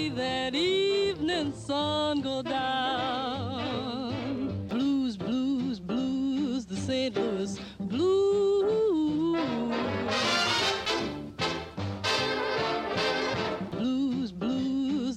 that evening sun go down. Blues, blues, blues, the St. Louis blues. Blues, blues.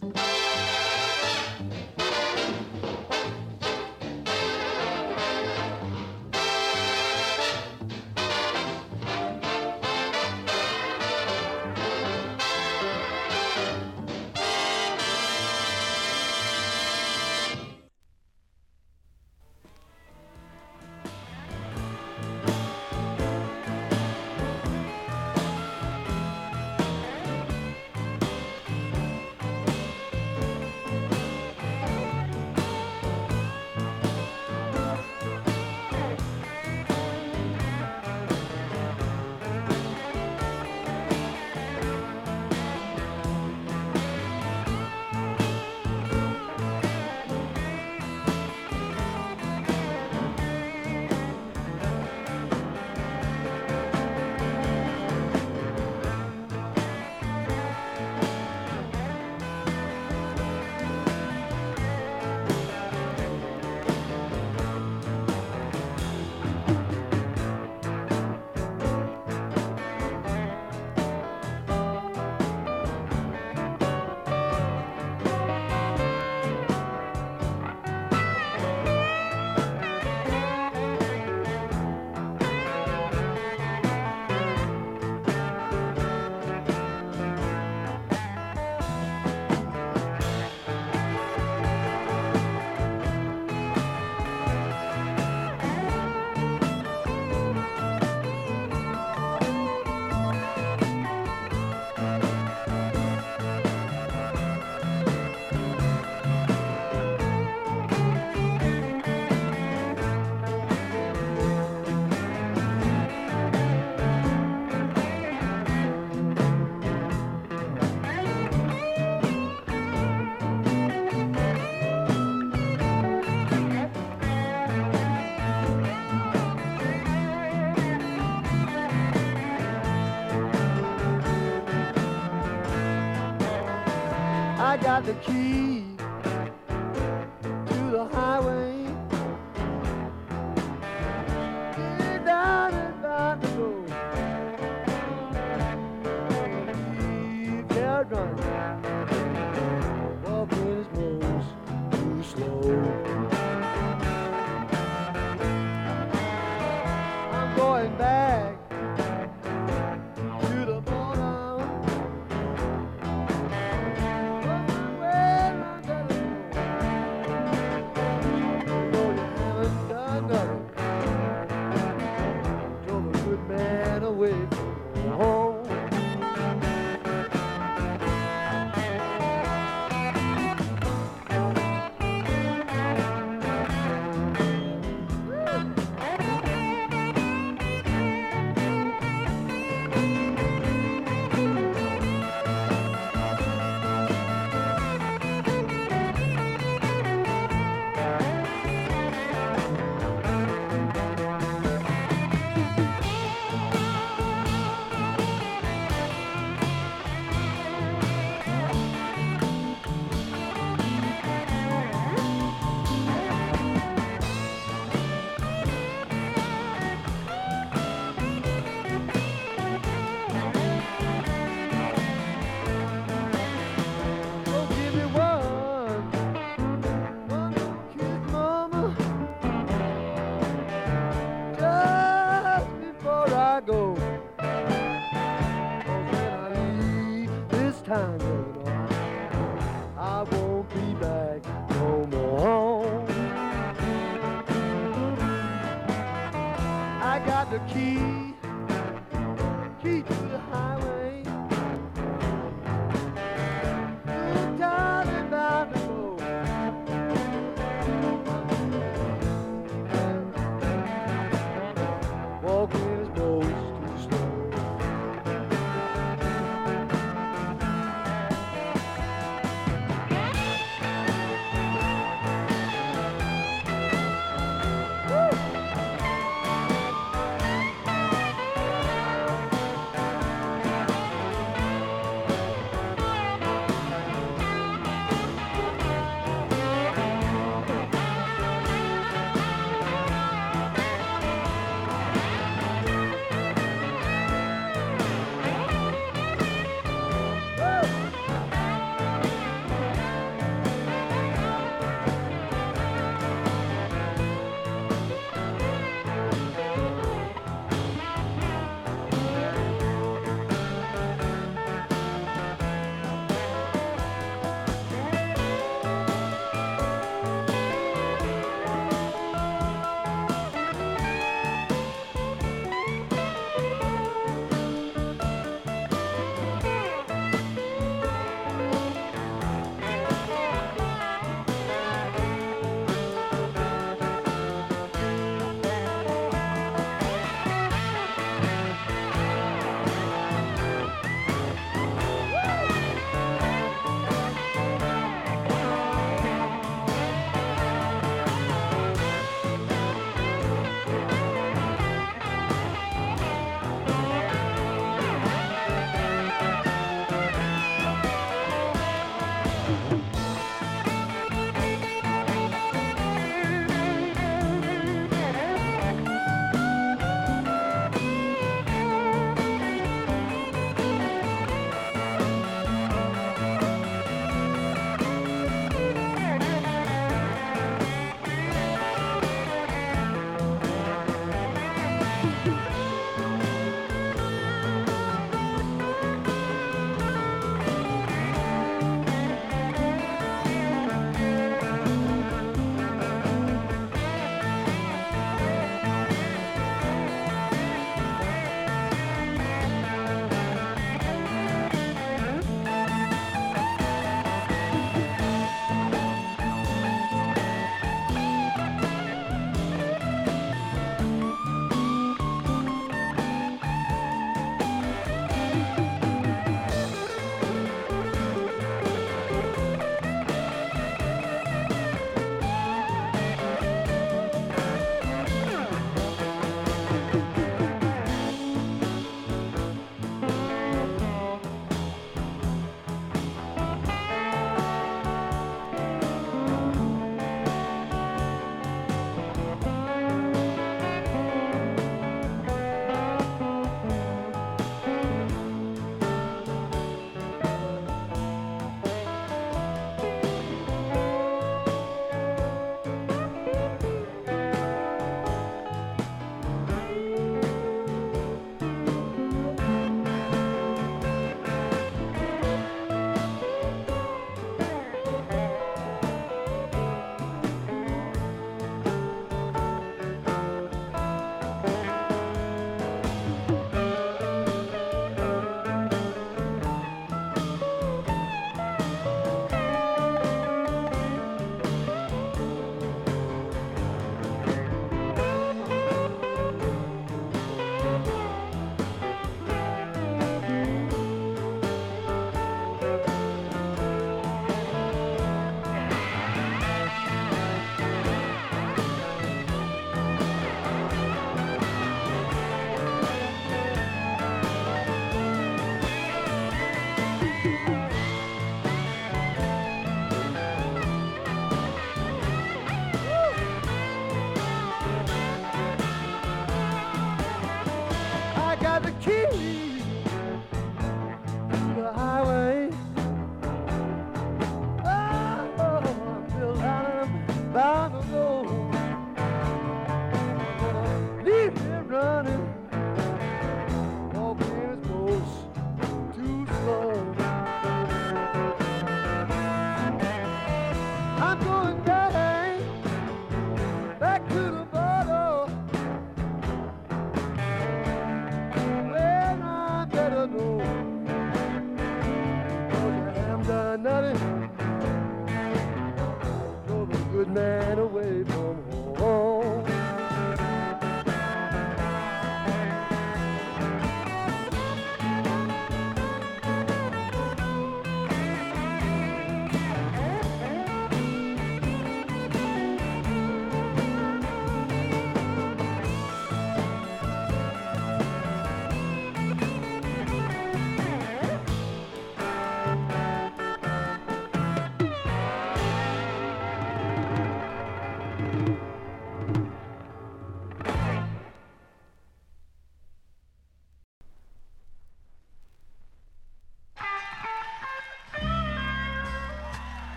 I got the key to the highway. Get down and down the road. Keep carried running. Walking is most too slow. I'm going back to the border. Away from home. I won't be back no more. I got the key to the highway. Good time and bound to go. Walking is most too slow.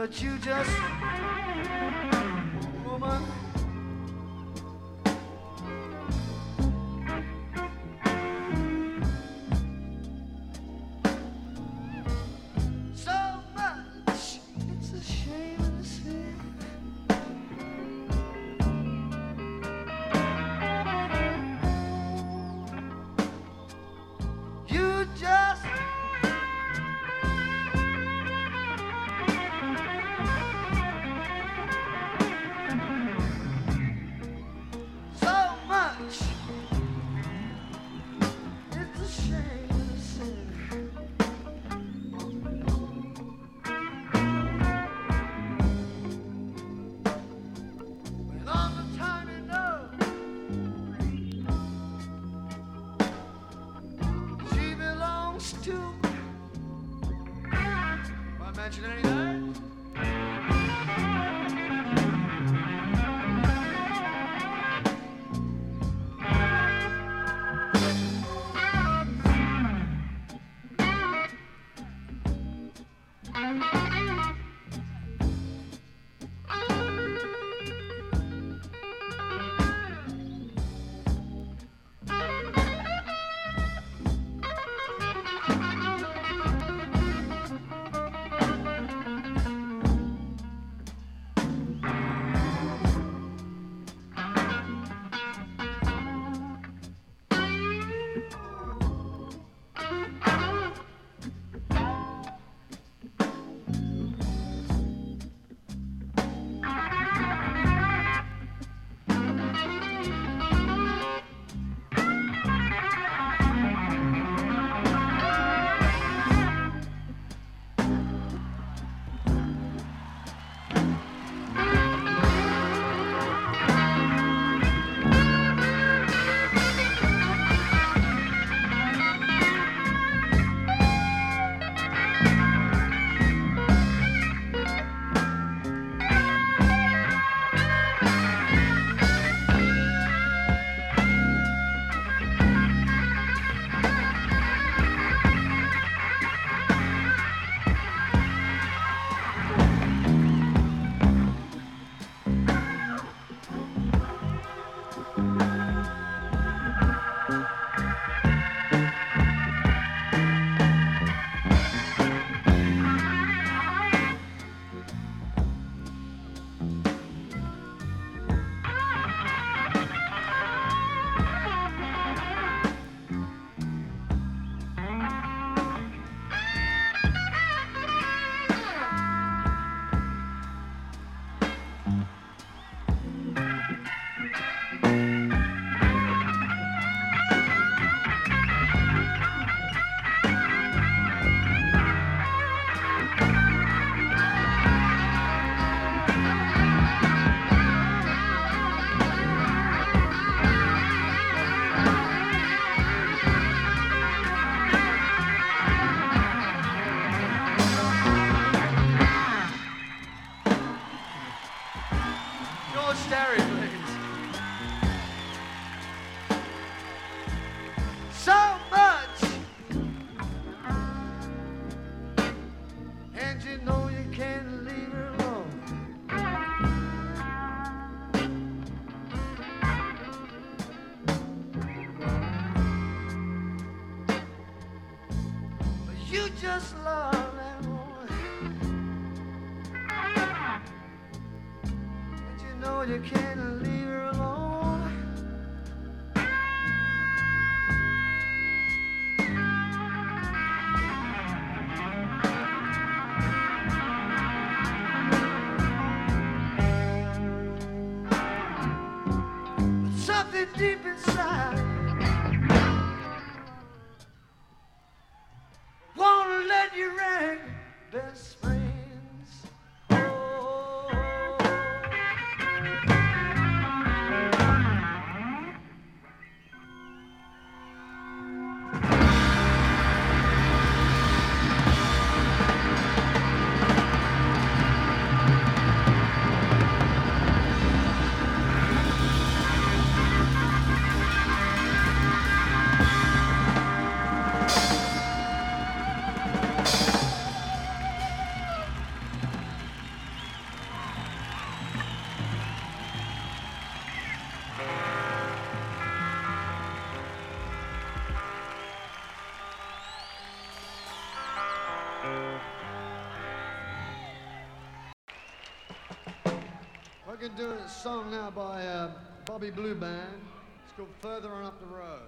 but you just, woman. So much, it's a shame to see. You just so much. It's a shame to see. When all the time you know she belongs to. Why mention any names? George Sterry, please. So much, and you know you can't leave her alone. But you just love that woman. No, you can't leave her alone. But something deep inside won't let you ring, best friends. going to do a song now by Bobby Blue Band. It's called Further On Up the Road.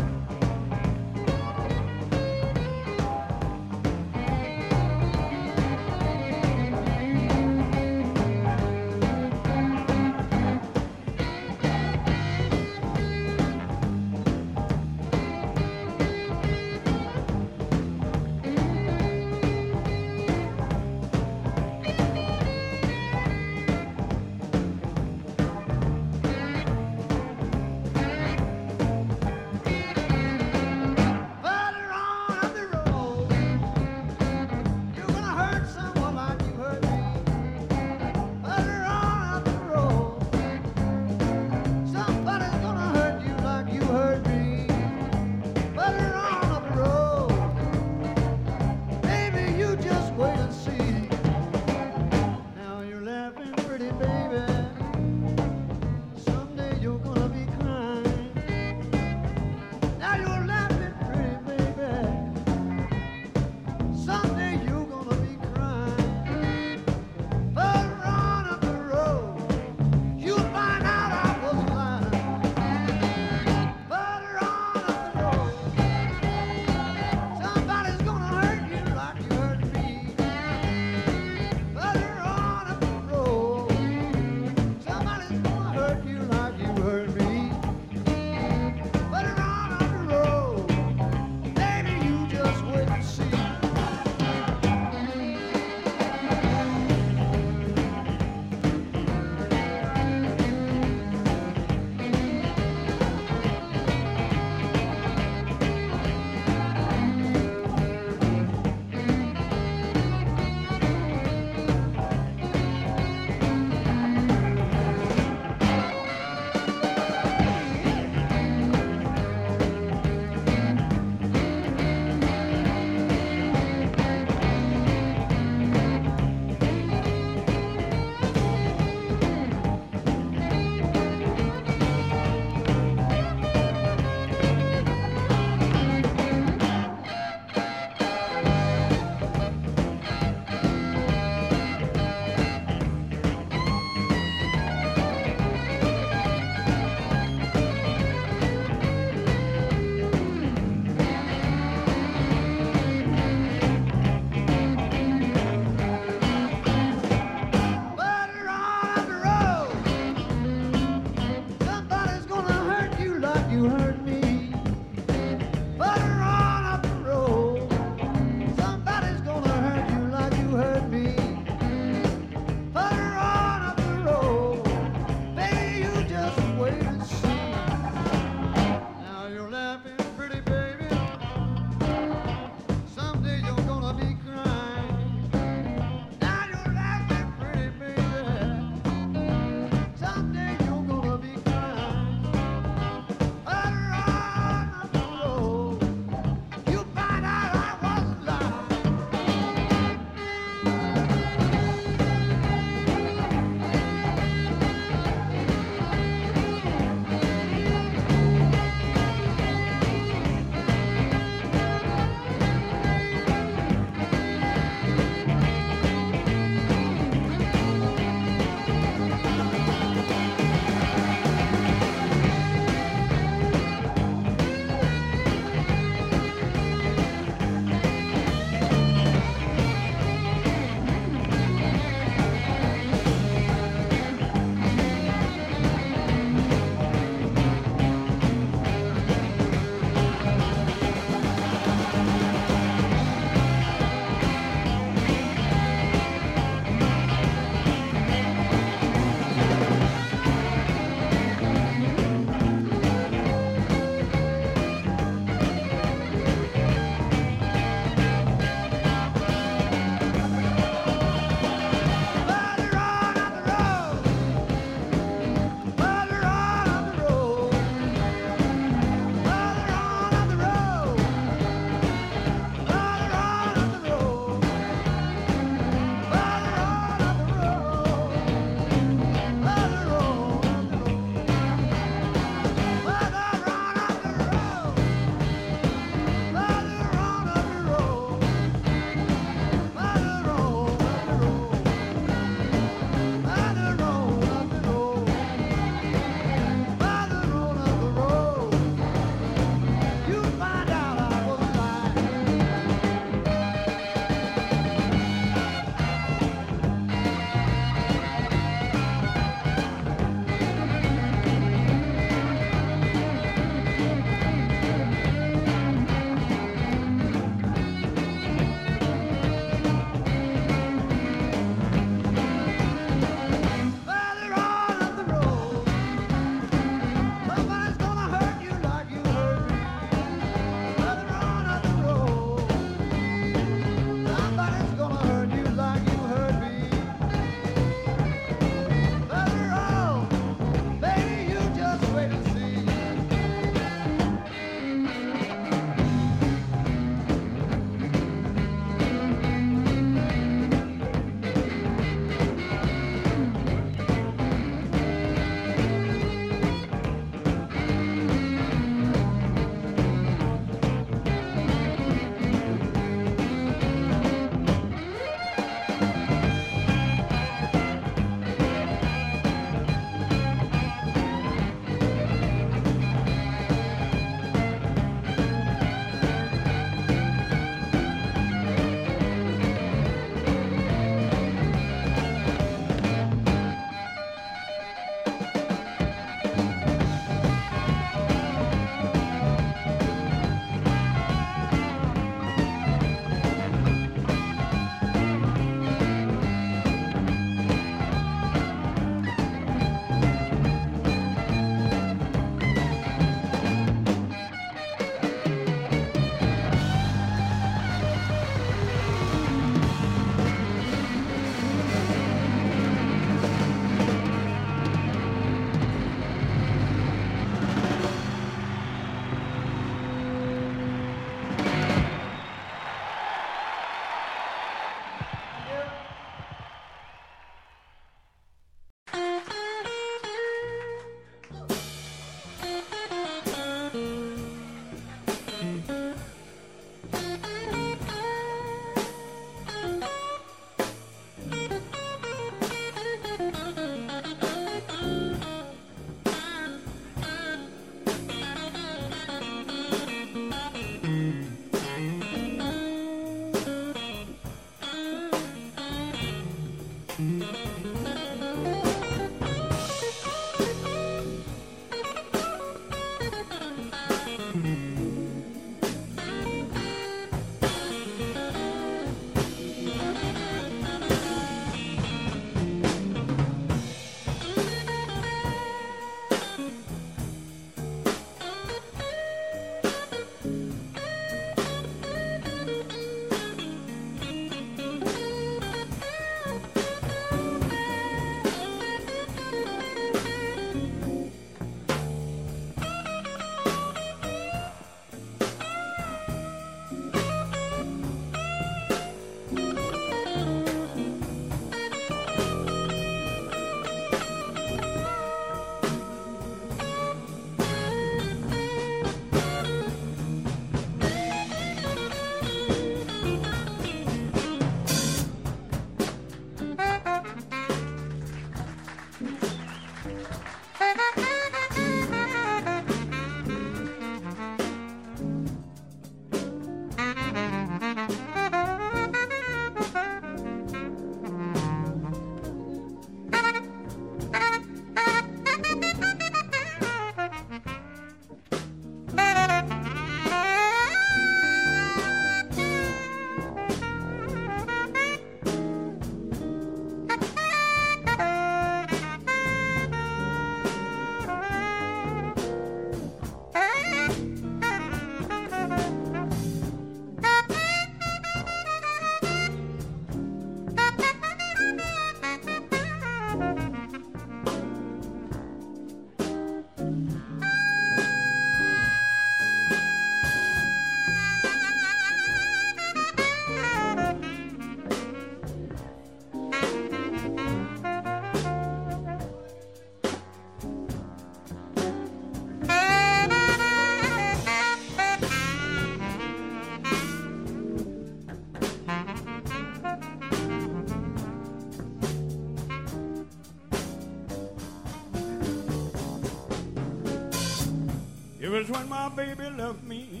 was when my baby left me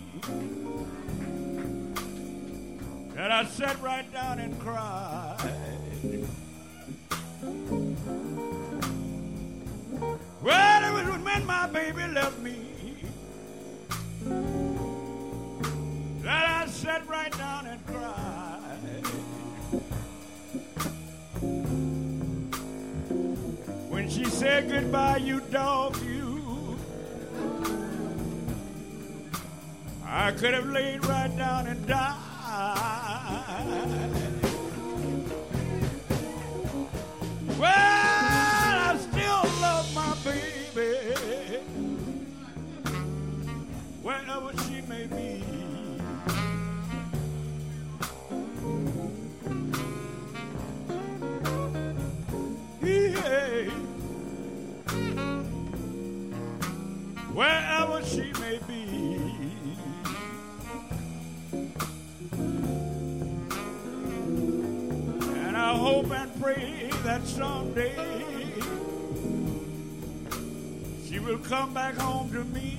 that I sat right down and cried. Well, it was when my baby left me that I sat right down and cried. When she said goodbye, you dog, you, I could have laid right down and died. Well, I still love my baby, wherever she may be. Yeah. Wherever she may be. And I hope and pray that someday she will come back home to me.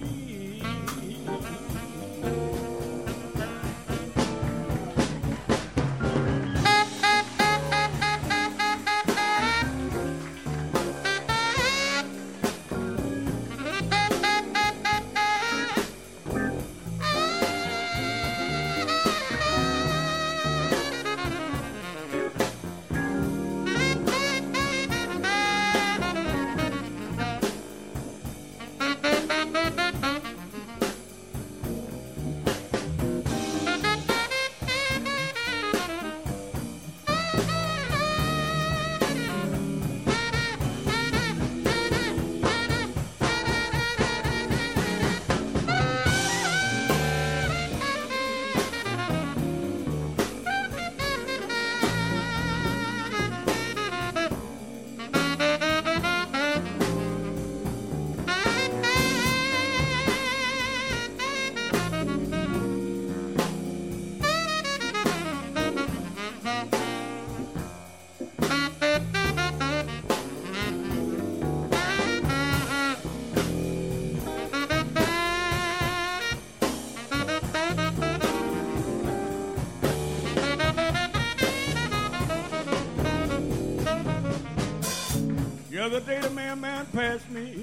The other day the mailman passed me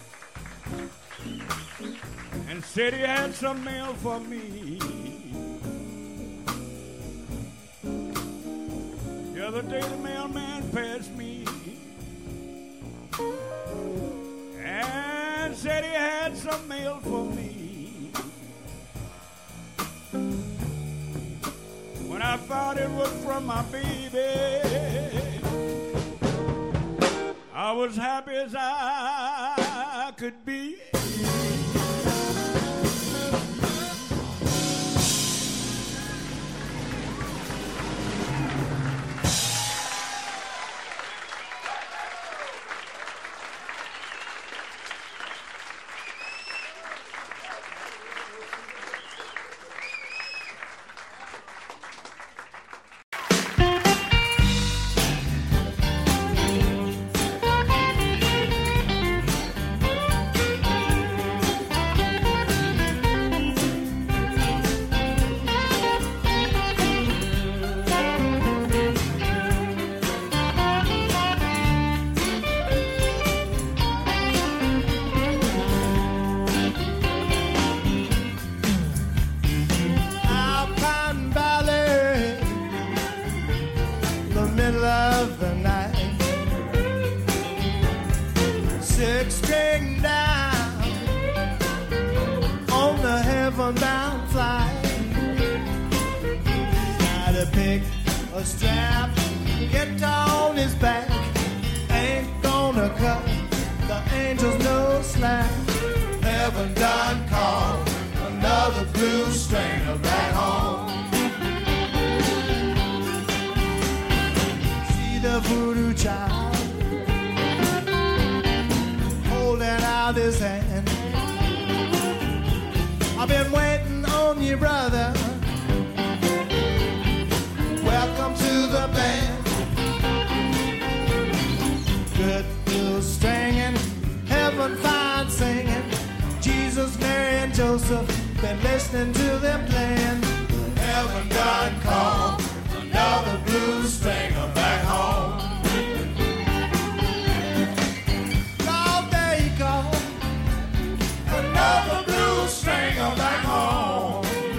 and said he had some mail for me. The other day the mailman passed me and said he had some mail for me. When I found it was from my baby, I was happy as I could be. Good news stringing, heaven fine singing, Jesus, Mary, and Joseph, been listening to their plan. Heaven done called another blues stringer back home. Lord, there you go, another blues stringer back home.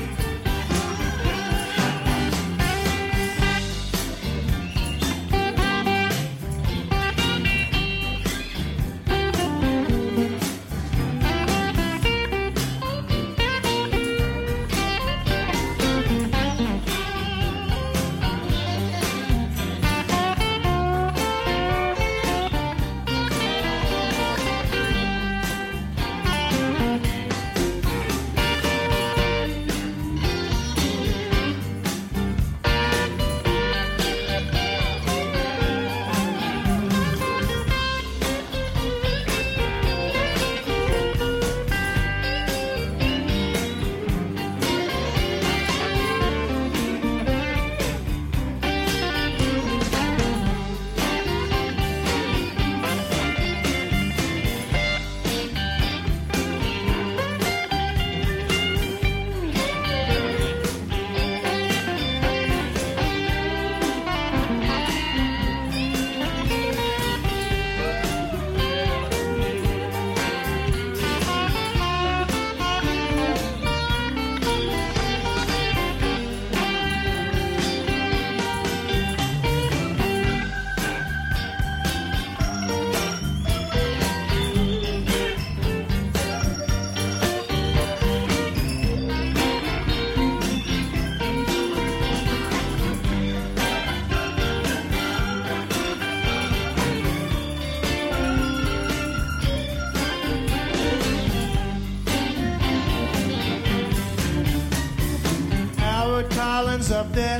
Up there,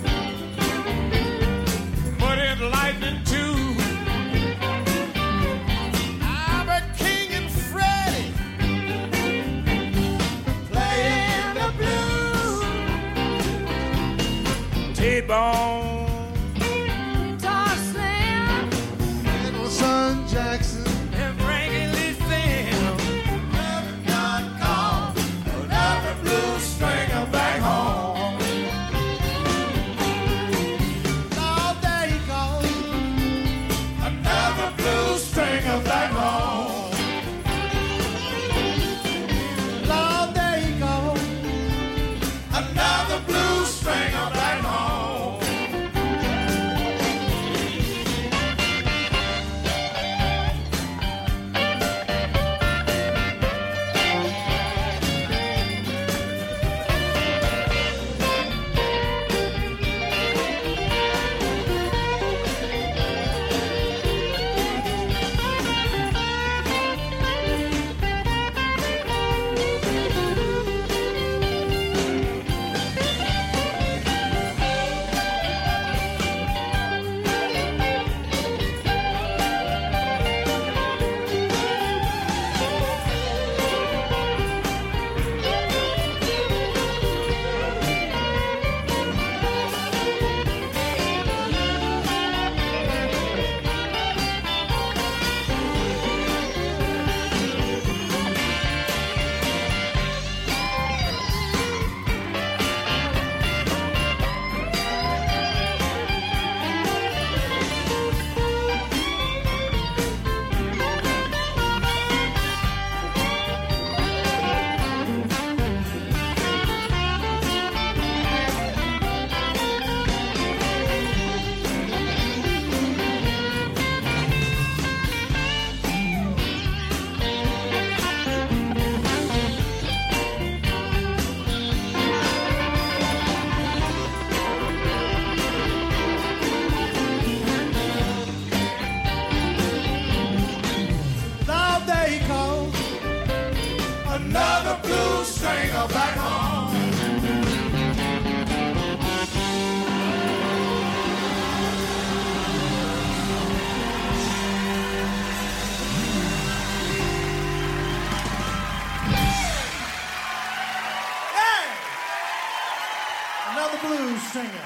put it lightning too. Albert King and Freddie playing the blues. T-Bone, Guitar Slim, Little Son Jackson, and Frankie Lee Sam. Heaven done called another blues stringer back home. Back home. Lord, there you go, another blues stringer back home. Another blues stringer back home. Hey! Another blues singer.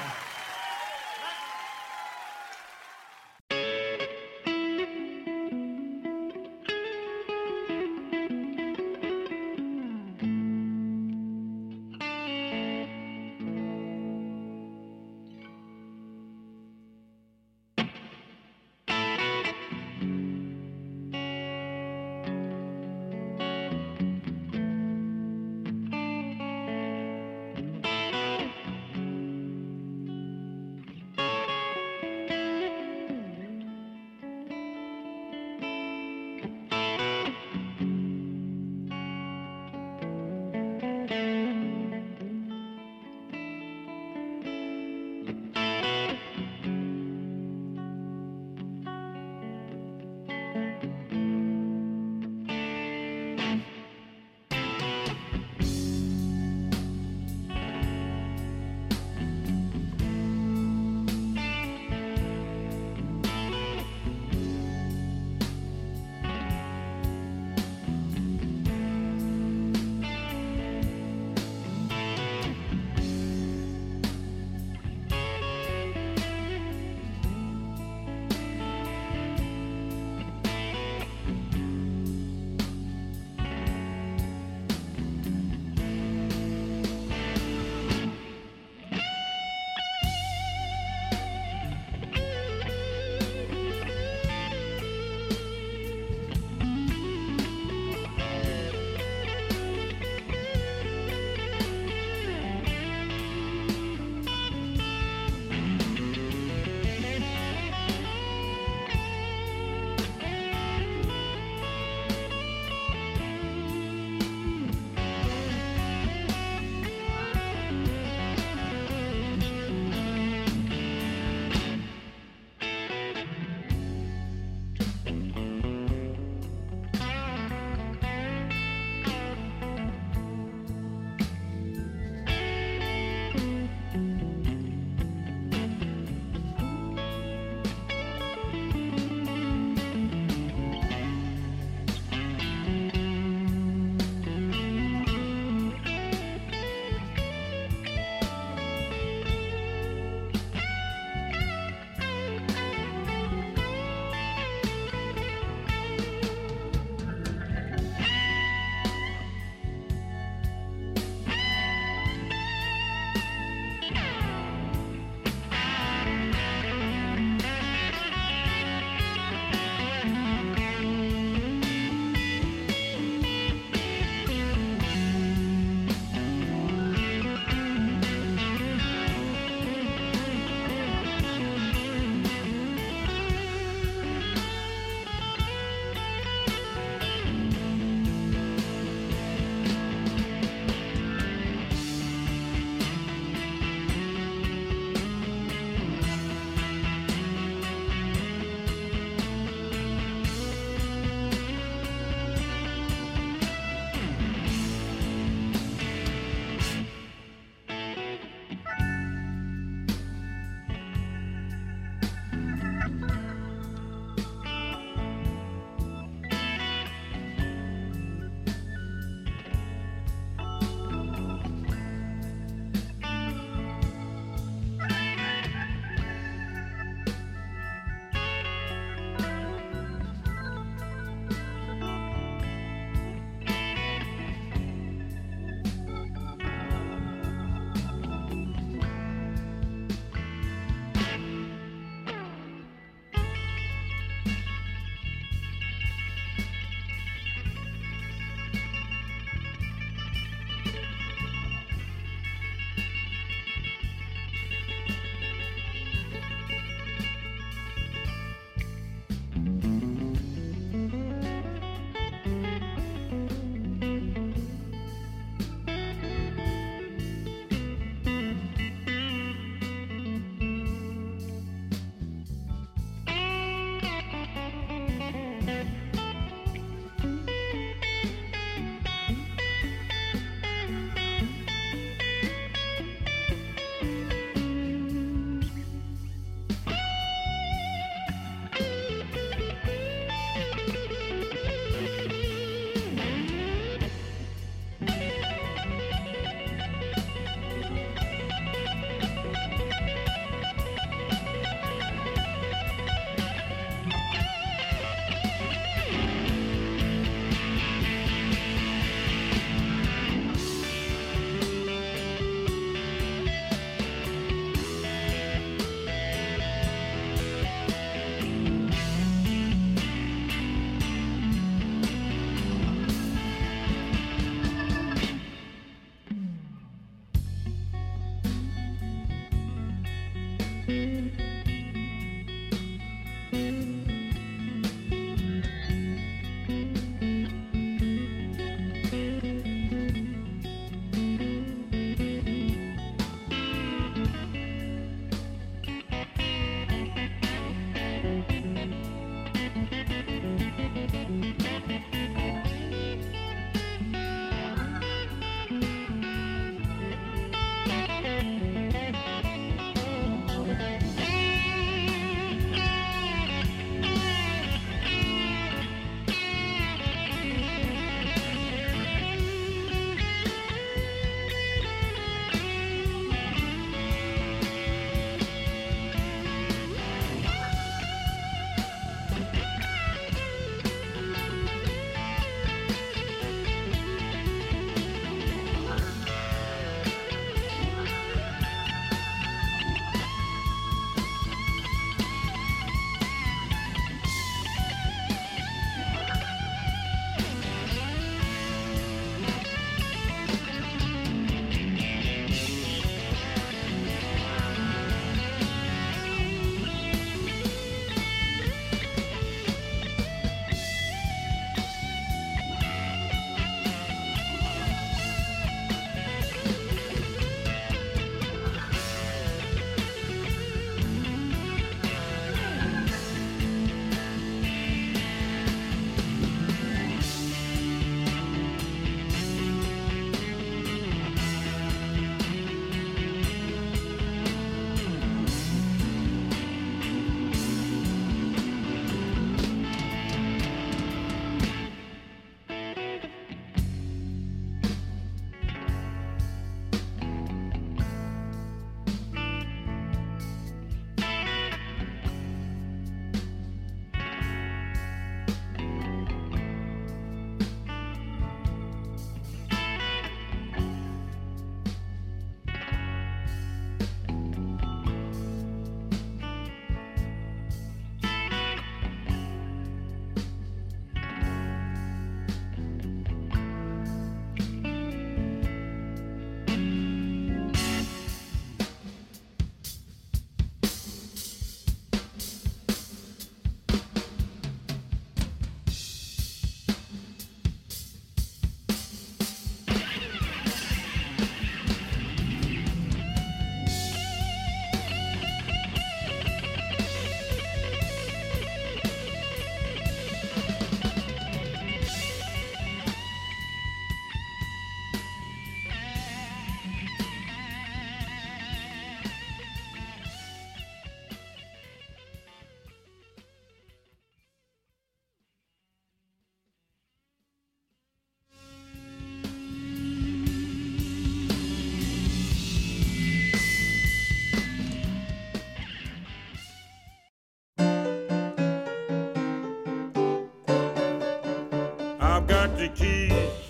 the keys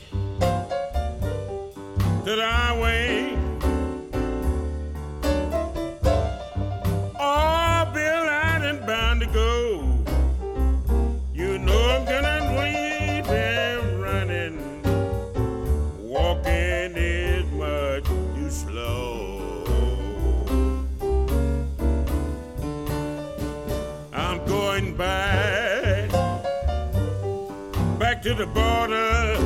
to the highway. Oh, Bill, I done bound to go. You know I'm gonna leave him running. Walking is much too slow. I'm going back to the border,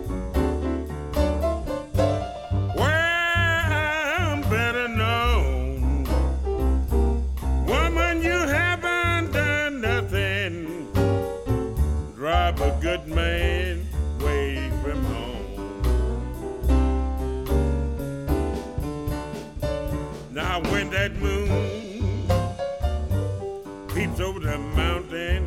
where I'm better known. Woman, you haven't done nothing. Drive a good man away from home. Now when that moon peeps over the mountain,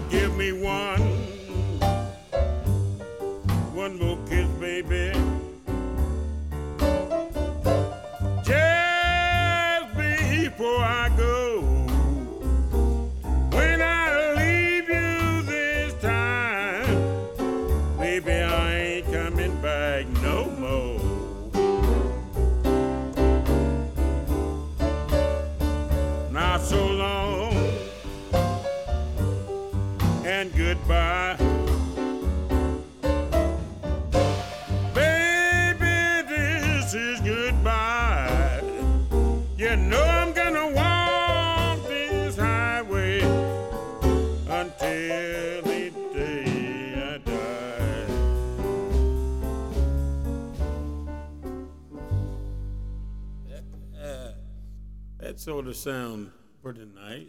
give me one more kiss, baby. Just before I go, when I leave you this time, baby, I ain't coming back no more. Not so long and goodbye. Baby, this is goodbye. You know I'm gonna walk this highway until the day I die. That sort of sound pretty nice.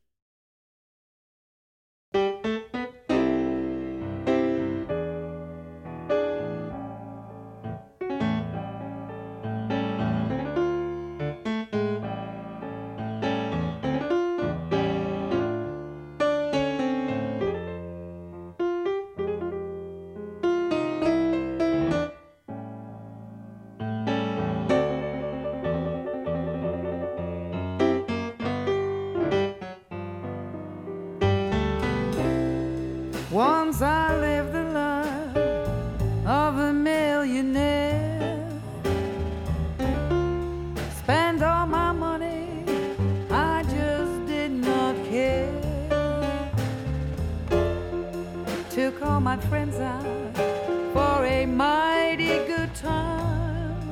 Once I lived the life of a millionaire, spent all my money, I just did not care. Took all my friends out for a mighty good time,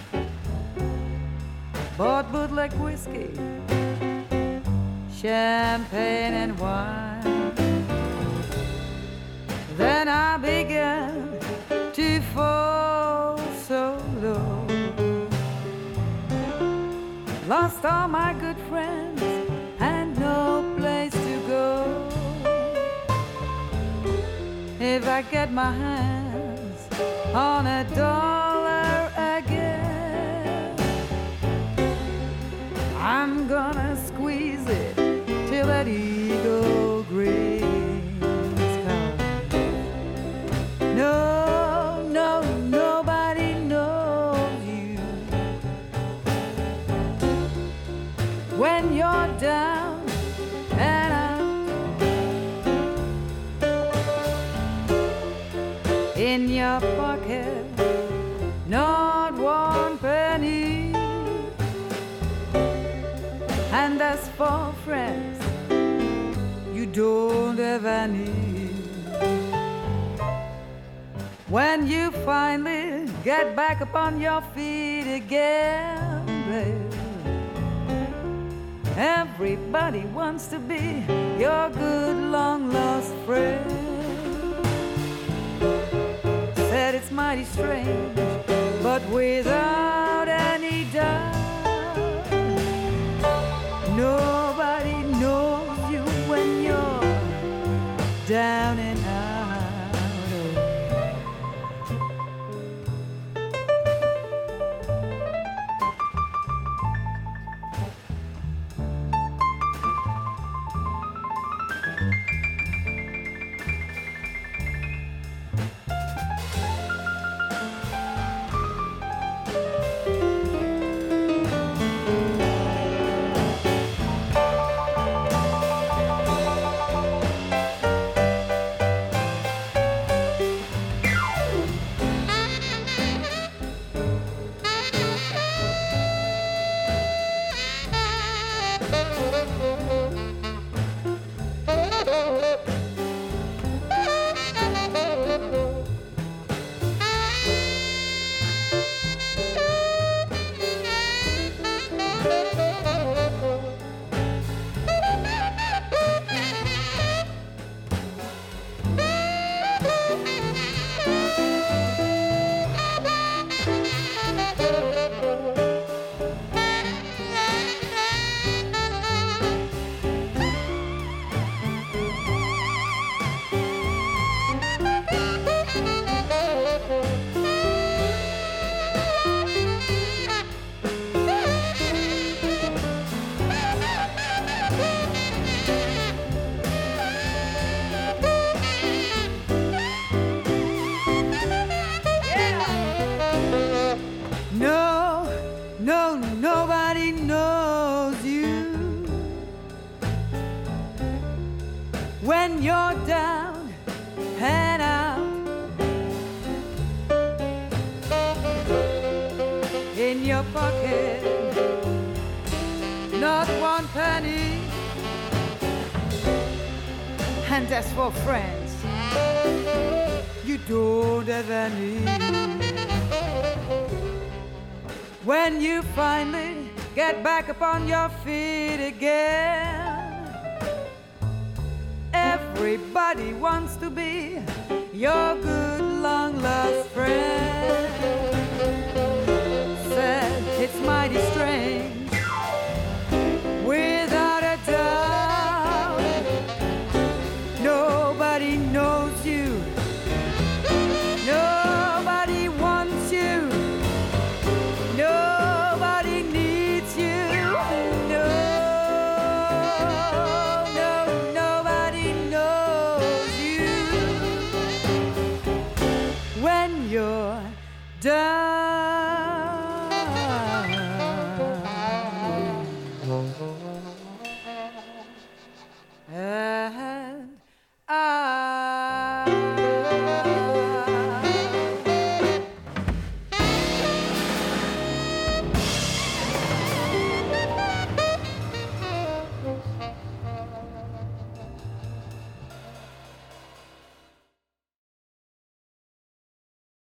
bought bootleg whiskey, champagne and wine. Then I began to fall so low, lost all my good friends and no place to go. If I get my hands on $1 again, I'm gonna squeeze it till that ego grins. No, no, nobody knows you when you're down and out. In your pocket, not one penny. And as for friends, you don't have any. When you finally get back upon your feet again, babe, everybody wants to be your good long-lost friend. Said it's mighty strange, but without any doubt, nobody knows you when you're down and out. down and out. In your pocket, not one penny. And as for friends, you don't have any. When you finally get back upon your feet again, everybody wants to be your good long-lost friend. Said it's mighty strange, without a doubt. Nobody knows you, nobody wants you, nobody needs you. No, nobody knows you. When you're done